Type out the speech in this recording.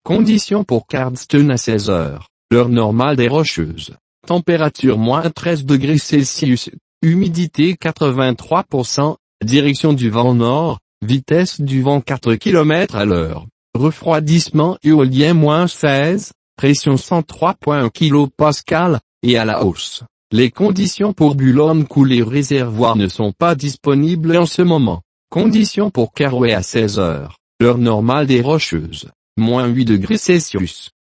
Conditions pour Cardston à 16 heures, l'heure normale des Rocheuses. Température -13 degrés Celsius, humidité 83%, direction du vent nord, vitesse du vent 4 km à l'heure, refroidissement éolien -16, pression 103,1 kPa, et à la hausse. Les conditions pour Boulogne-Couler réservoir ne sont pas disponibles en ce moment. Conditions pour Carouet à 16 heures, l'heure normale des Rocheuses, -8 degrés Celsius.